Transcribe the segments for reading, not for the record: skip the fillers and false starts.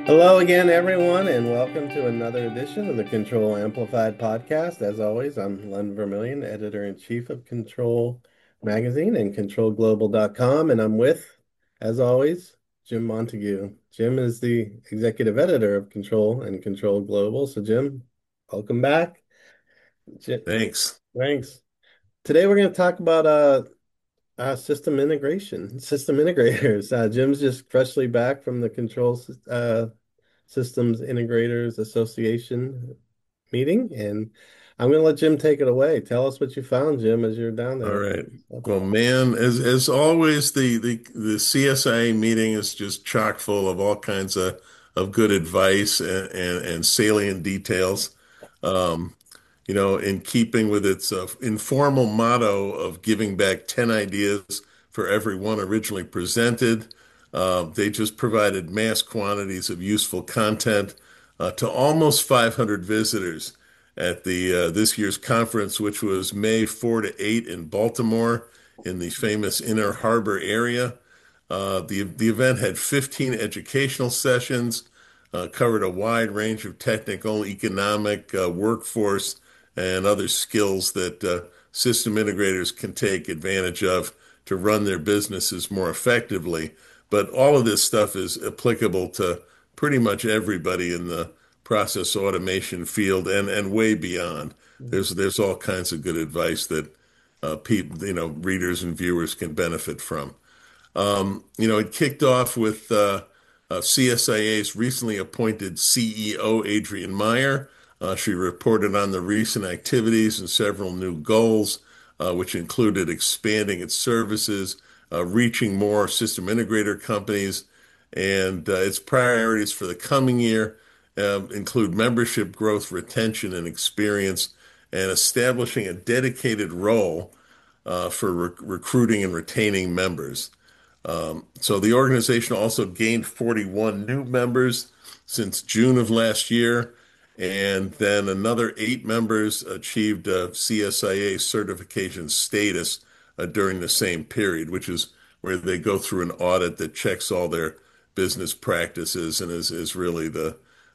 Hello again, everyone, and welcome to another edition of the Control Amplified podcast. As always, I'm Len Vermillion, editor-in-chief of Control Magazine and ControlGlobal.com, and I'm with, as always, Jim Montague. Jim is the executive editor of Control and Control Global. So, Jim, welcome back. Jim, Thanks. thanks. Today, we're going to talk about system integration, system integrators. Jim's just freshly back from the Systems Integrators Association meeting, and I'm going to let Jim take it away. Tell us what you found, Jim, as you're down All there. right. Well, man, as always, the CSIA meeting is just chock full of all kinds of good advice and salient details. Um, in keeping with its informal motto of giving back 10 ideas for every one originally presented, they just provided mass quantities of useful content to almost 500 visitors at the this year's conference, which was May 4 to 8 in Baltimore in the famous Inner Harbor area. The event had 15 educational sessions, covered a wide range of technical, economic, workforce, and other skills that system integrators can take advantage of to run their businesses more effectively. But all of this stuff is applicable to pretty much everybody in the process automation field and way beyond. There's all kinds of good advice that people, readers and viewers can benefit from. It kicked off with CSIA's recently appointed CEO, Adrienne Meyer. She reported on the recent activities and several new goals, which included expanding its services, reaching more system integrator companies, and its priorities for the coming year include membership growth, retention, and experience, and establishing a dedicated role for recruiting and retaining members. So the organization also gained 41 new members since June of last year, and then another 8 members achieved CSIA certification status during the same period, which is where they go through an audit that checks all their business practices and is really the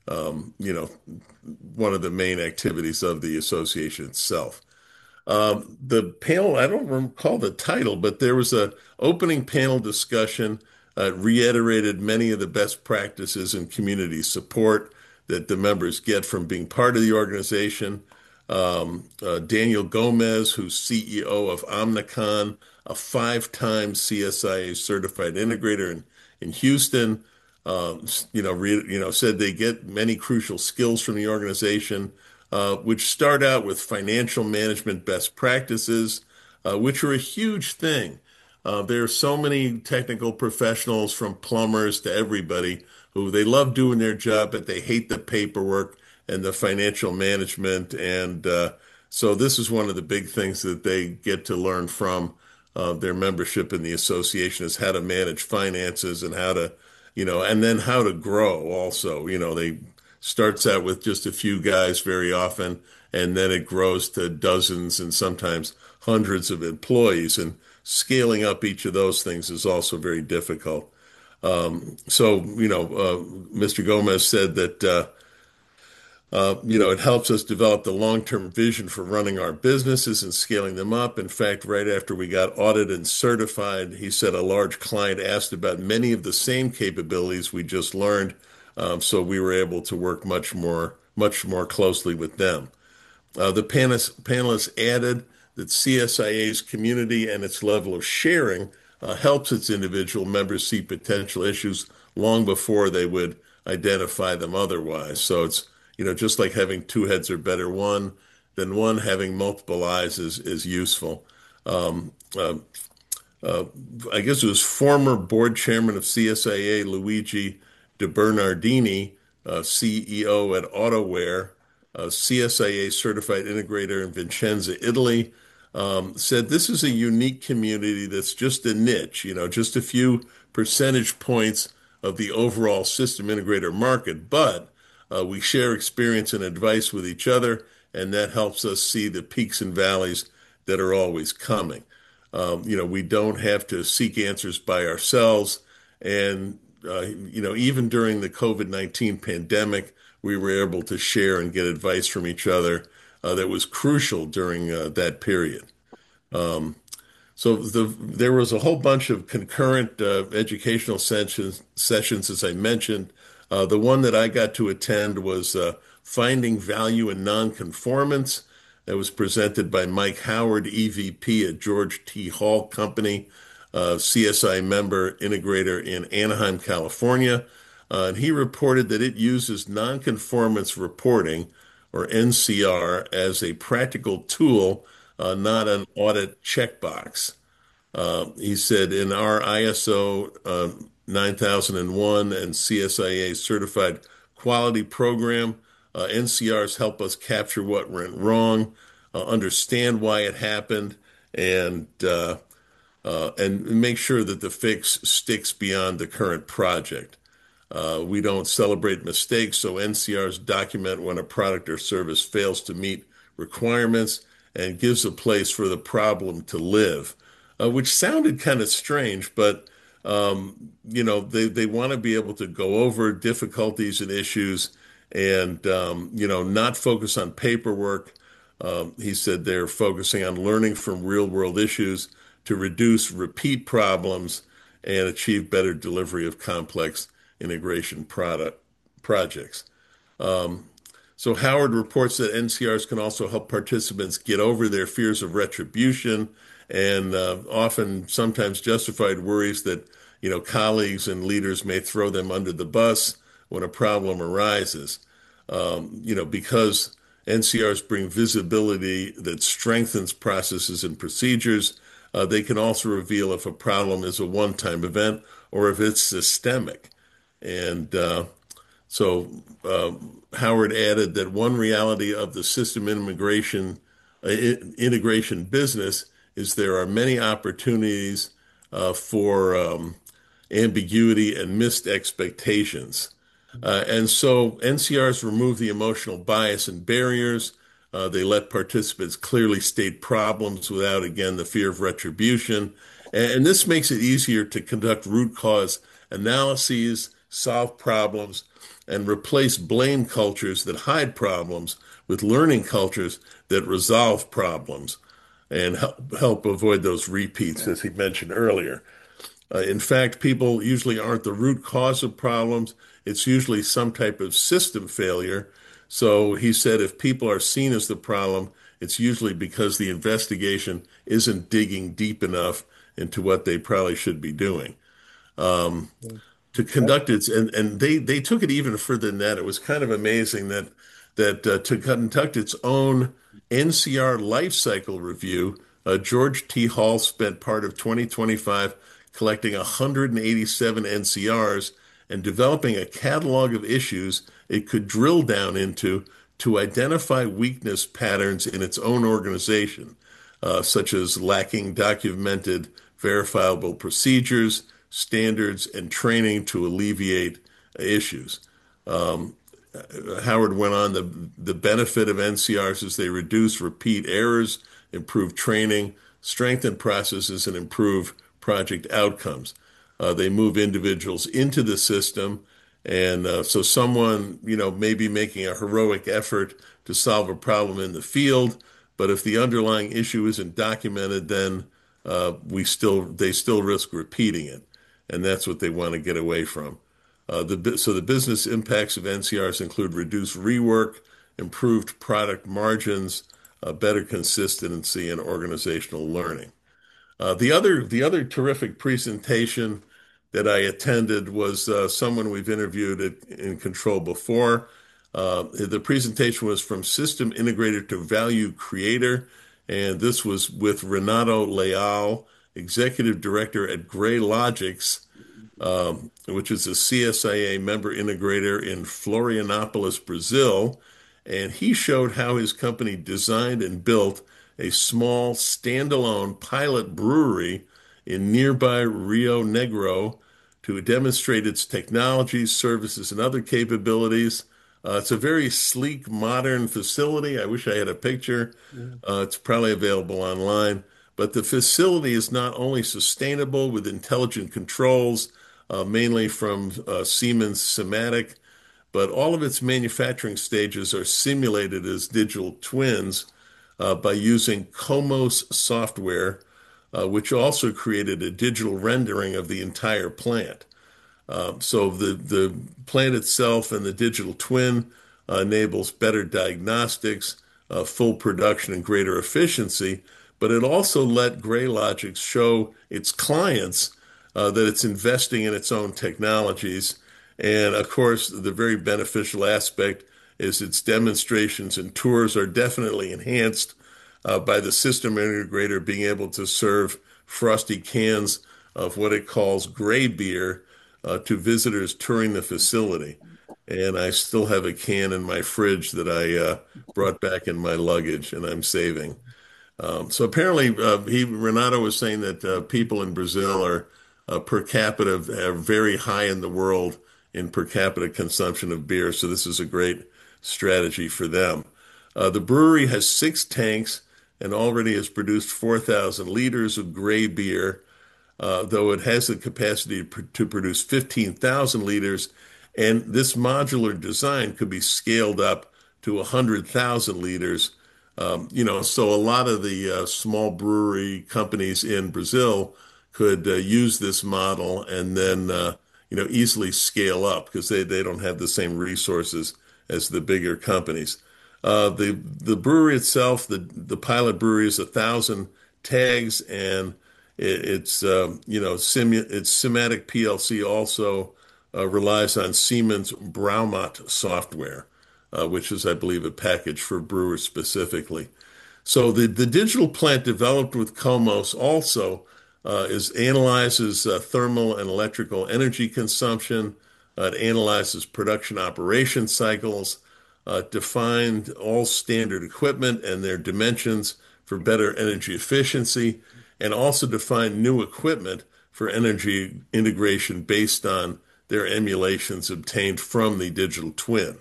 one of the main activities of the association itself. The panel, I don't recall the title, but there was a opening panel discussion, reiterated many of the best practices and community support that the members get from being part of the organization. Daniel Gomez, who's CEO of Omnicon, a 5-time CSIA certified integrator in Houston, said they get many crucial skills from the organization, which start out with financial management best practices, which are a huge thing. There are so many technical professionals, from plumbers to everybody, who they love doing their job, but they hate the paperwork and the financial management. And so this is one of the big things that they get to learn from their membership in the association, is how to manage finances and how to, and then how to grow also. They starts out with just a few guys very often, and then it grows to dozens and sometimes hundreds of employees. And scaling up each of those things is also very difficult. Mr. Gomez said that it helps us develop the long-term vision for running our businesses and scaling them up. In fact, right after we got audited and certified, he said a large client asked about many of the same capabilities we just learned. So we were able to work much more closely with them. The panelists added that CSIA's community and its level of sharing helps its individual members see potential issues long before they would identify them otherwise. So it's, just like having two heads are better than one, having multiple eyes is useful. Um, uh, I guess it was former board chairman of CSIA, Luigi De Bernardini, CEO at AutoWare, CSIA certified integrator in Vicenza, Italy, said this is a unique community that's just a niche, just a few percentage points of the overall system integrator market, but we share experience and advice with each other, and that helps us see the peaks and valleys that are always coming. We don't have to seek answers by ourselves. And even during the COVID-19 pandemic, we were able to share and get advice from each other that was crucial during that period. So there was a whole bunch of concurrent educational sessions, as I mentioned. The one that I got to attend was Finding Value in Nonconformance. That was presented by Mike Howard, EVP at George T. Hall Company, CSI member integrator in Anaheim, California. And he reported that it uses nonconformance reporting, or NCR, as a practical tool, not an audit checkbox. He said in our ISO 9001 and CSIA certified quality program, NCRs help us capture what went wrong, understand why it happened, and make sure that the fix sticks beyond the current project. We don't celebrate mistakes, so NCRs document when a product or service fails to meet requirements and gives a place for the problem to live, which sounded kind of strange, but they want to be able to go over difficulties and issues and not focus on paperwork. He said they're focusing on learning from real world issues to reduce repeat problems and achieve better delivery of complex integration product projects. So Howard reports that NCRs can also help participants get over their fears of retribution and often sometimes justified worries that colleagues and leaders may throw them under the bus when a problem arises. Because NCRs bring visibility that strengthens processes and procedures, they can also reveal if a problem is a one-time event or if it's systemic. And Howard added that one reality of the system integration business is there are many opportunities for ambiguity and missed expectations. And so NCRs remove the emotional bias and barriers. They let participants clearly state problems without, again, the fear of retribution. And this makes it easier to conduct root cause analyses, solve problems, and replace blame cultures that hide problems with learning cultures that resolve problems and help avoid those repeats, as he mentioned earlier. In fact, people usually aren't the root cause of problems. It's usually some type of system failure. So he said if people are seen as the problem, it's usually because the investigation isn't digging deep enough into what they probably should be doing. To conduct its and they took it even further than that. It was kind of amazing that to conduct its own NCR life cycle review, George T. Hall spent part of 2025 collecting 187 NCRs and developing a catalog of issues it could drill down into to identify weakness patterns in its own organization, such as lacking documented verifiable procedures, standards, and training to alleviate issues. Howard went on the benefit of NCRs is they reduce repeat errors, improve training, strengthen processes, and improve project outcomes. They move individuals into the system. And so someone, may be making a heroic effort to solve a problem in the field, but if the underlying issue isn't documented, then they still risk repeating it. And that's what they want to get away from. So the business impacts of NCRs include reduced rework, improved product margins, better consistency, and organizational learning. The other terrific presentation that I attended was someone we've interviewed in Control before. The presentation was from System Integrator to Value Creator, and this was with Renato Leal, Executive Director at Gray Logics, which is a CSIA member integrator in Florianopolis, Brazil. And he showed how his company designed and built a small standalone pilot brewery in nearby Rio Negro to demonstrate its technologies, services, and other capabilities. It's a very sleek, modern facility. I wish I had a picture. It's probably available online. But the facility is not only sustainable with intelligent controls, mainly from Siemens Simatic, but all of its manufacturing stages are simulated as digital twins by using Comos software, which also created a digital rendering of the entire plant. So the plant itself and the digital twin enables better diagnostics, full production, and greater efficiency. But it also let GrayLogix show its clients that it's investing in its own technologies. And of course, the very beneficial aspect is its demonstrations and tours are definitely enhanced by the system integrator being able to serve frosty cans of what it calls gray beer to visitors touring the facility. And I still have a can in my fridge that I brought back in my luggage, and I'm saving. So apparently, Renato was saying that people in Brazil are per capita are very high in the world in per capita consumption of beer. So this is a great strategy for them. The brewery has 6 tanks and already has produced 4,000 liters of gray beer, though it has the capacity to produce 15,000 liters. And this modular design could be scaled up to 100,000 liters. So a lot of the small brewery companies in Brazil could use this model and then, easily scale up because they don't have the same resources as the bigger companies. The brewery itself, the pilot brewery is 1,000 tags, and its Simatic PLC also relies on Siemens Braumat software, which is, I believe, a package for brewers specifically. So the digital plant developed with Comos also analyzes thermal and electrical energy consumption. It analyzes production operation cycles, defined all standard equipment and their dimensions for better energy efficiency, and also defined new equipment for energy integration based on their emulations obtained from the digital twin.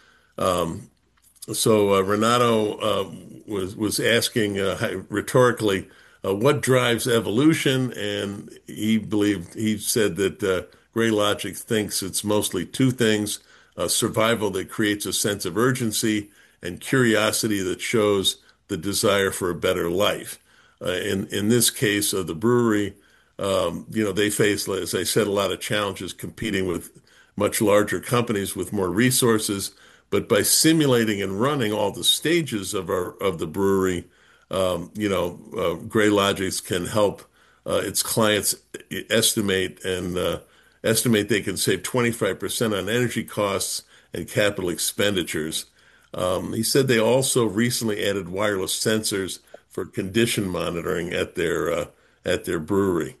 So Renato was asking rhetorically, what drives evolution? And he said that GrayLogix thinks it's mostly two things: survival that creates a sense of urgency, and curiosity that shows the desire for a better life. In this case of the brewery, they face, as I said, a lot of challenges competing with much larger companies with more resources. But by simulating and running all the stages of the brewery, GrayLogix can help its clients estimate they can save 25% on energy costs and capital expenditures. He said they also recently added wireless sensors for condition monitoring at their brewery.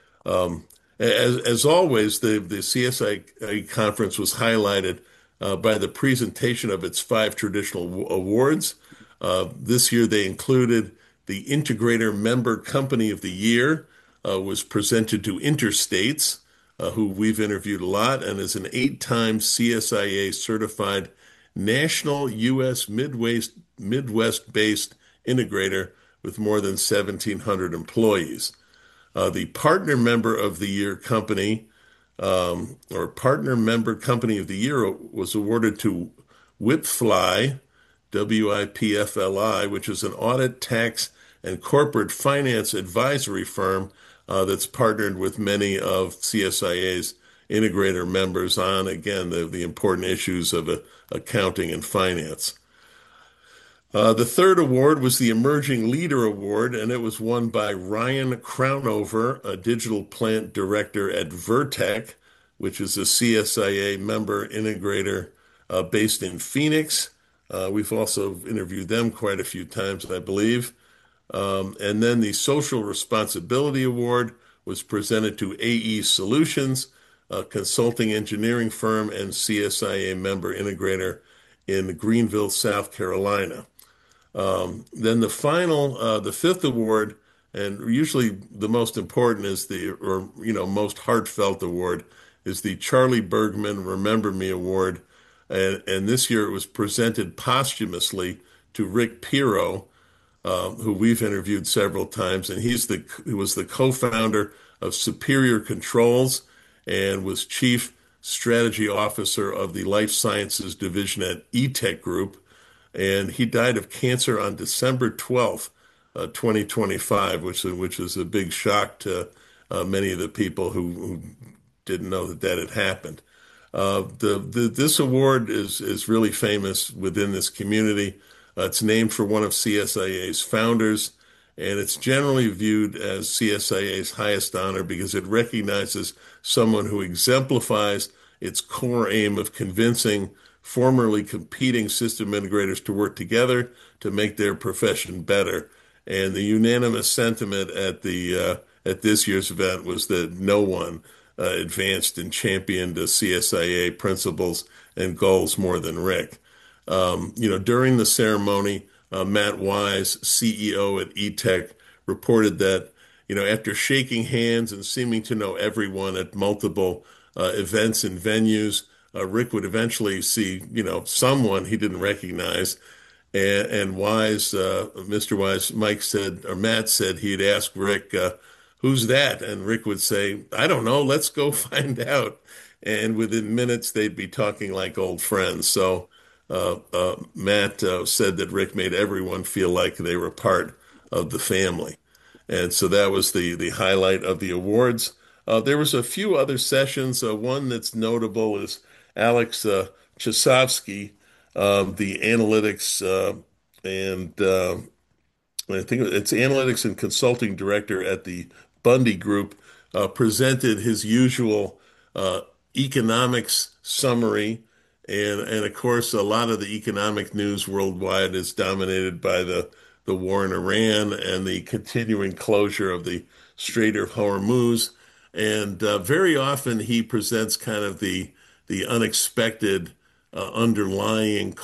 As always, the CSI conference was highlighted by the presentation of its 5 traditional awards. This year they included the Integrator Member Company of the Year, was presented to Interstates, who we've interviewed a lot, and is an 8-time CSIA certified national U.S. Midwest-based integrator with more than 1,700 employees. The Partner Member of the Year company, or Partner Member Company of the Year, was awarded to WIPFLI, WIPFLI, which is an audit, tax, and corporate finance advisory firm that's partnered with many of CSIA's integrator members on, again, the important issues of accounting and finance. The third award was the Emerging Leader Award, and it was won by Ryan Crownover, a digital plant director at Vertec, which is a CSIA member integrator based in Phoenix. We've also interviewed them quite a few times, I believe. And then the Social Responsibility Award was presented to AE Solutions, a consulting engineering firm and CSIA member integrator in Greenville, South Carolina. Then the fifth award, and usually the most important is most heartfelt award, is the Charlie Bergman Remember Me Award. And this year it was presented posthumously to Rick Piro, who we've interviewed several times, and he was the co-founder of Superior Controls, and was Chief Strategy Officer of the Life Sciences Division at eTech Group. And he died of cancer on December 12th, 2025, which is a big shock to many of the people who didn't know that that had happened. This award is really famous within this community. It's named for one of CSIA's founders, and it's generally viewed as CSIA's highest honor because it recognizes someone who exemplifies its core aim of convincing formerly competing system integrators to work together to make their profession better. And the unanimous sentiment at this year's event was that no one advanced and championed the CSIA principles and goals more than Rick. During the ceremony, Matt Wise, CEO at eTech, reported that, after shaking hands and seeming to know everyone at multiple events and venues, Rick would eventually see, someone he didn't recognize. And Wise, Mr. Wise, Mike said, or Matt said he'd ask Rick, who's that? And Rick would say, I don't know, let's go find out. And within minutes, they'd be talking like old friends. So Matt said that Rick made everyone feel like they were part of the family. And so that was the highlight of the awards. There was a few other sessions. One that's notable is Alex Chasovsky, the analytics and I think it's analytics and consulting director at the Bundy Group, presented his usual uh, economics summary. And of course, a lot of the economic news worldwide is dominated by the war in Iran and the continuing closure of the Strait of Hormuz. And very often he presents kind of the unexpected underlying,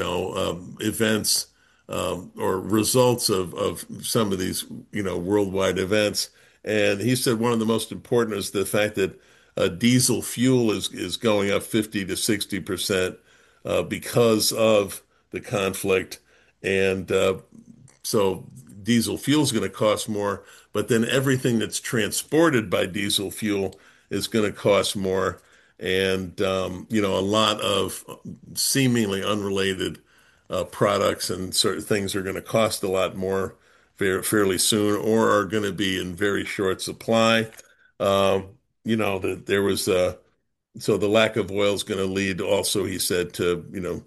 events or results of some of these, worldwide events. And he said one of the most important is the fact that diesel fuel is going up 50 to 60% because of the conflict. And so diesel fuel is going to cost more, but then everything that's transported by diesel fuel is going to cost more. And, a lot of seemingly unrelated products and certain things are going to cost a lot more fairly soon or are going to be in very short supply. Um, that there was so the lack of oil is going to lead also, he said, to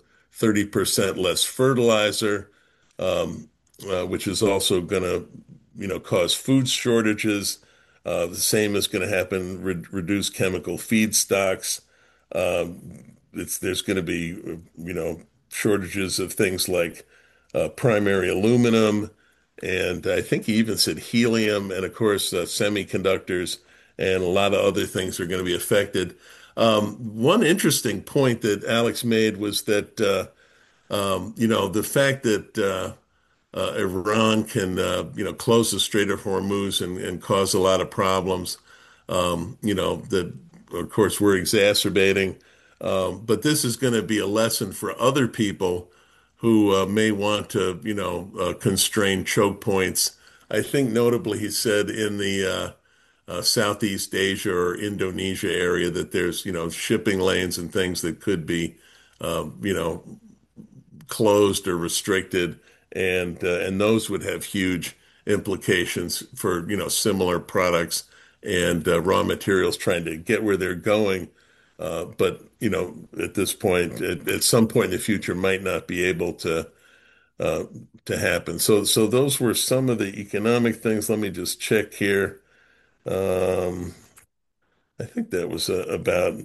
30% less fertilizer, um, which is also going to cause food shortages. The same is going to happen, reduce chemical feedstocks. There's going to be shortages of things like primary aluminum, and I think he even said helium, and of course semiconductors, and a lot of other things are going to be affected. One interesting point that Alex made was that the fact that Iran can close the Strait of Hormuz and cause a lot of problems, that of course we're exacerbating. But this is going to be a lesson for other people who may want to, constrain choke points. I think notably, he said in the Southeast Asia or Indonesia area that there's, shipping lanes and things that could be, you know, closed or restricted, and those would have huge implications for, similar products and raw materials trying to get where they're going. But at this point, at some point in the future, might not be able uh, to happen. So those were some of the economic things. Let me just check here. Um, I think that was about,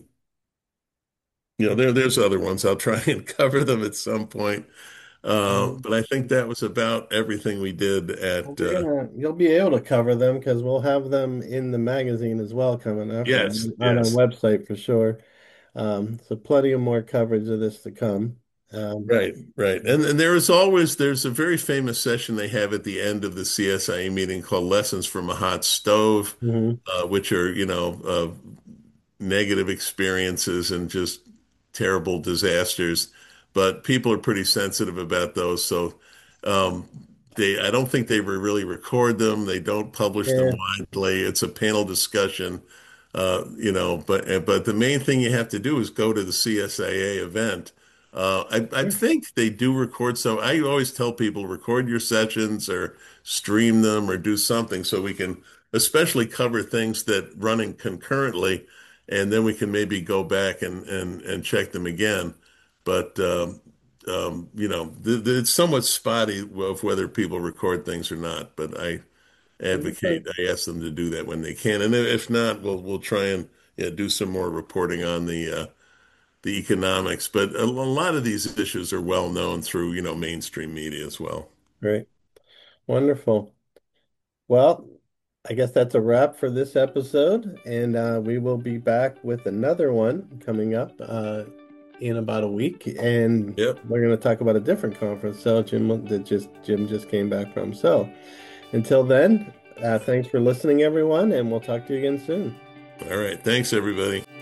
there's other ones. I'll try and cover them at some point. Um, But I think that was about everything we did well, at, you'll be able to cover them because we'll have them in the magazine as well coming up yes, on our yes, website for sure. So plenty of more coverage of this to come. Um, right, right. And there's a very famous session they have at the end of the CSIA meeting called Lessons from a Hot Stove, mhm. which are, negative experiences and just terrible disasters. But people are pretty sensitive about those. So um, I don't think they really record them. They don't publish them Yeah, widely. It's a panel discussion. but the main thing you have to do is go to the CSIA event. I Sure. think they do record. So I always tell people record your sessions or stream them or do something so we can especially cover things that running concurrently, and then we can maybe go back and check them again. But it's somewhat spotty of whether people record things or not. But I Okay. advocate, I ask them to do that when they can, and if not, we'll try and do some more reporting on the economics. But a lot of these issues are well known through mainstream media as well. Great. Wonderful. Well, I guess that's a wrap for this episode, and we will be back with another one coming up in about a week, and Yep. we're going to talk about a different conference. So Jim just came back from. So until then, thanks for listening, everyone, and we'll talk to you again soon. All right. Thanks, everybody.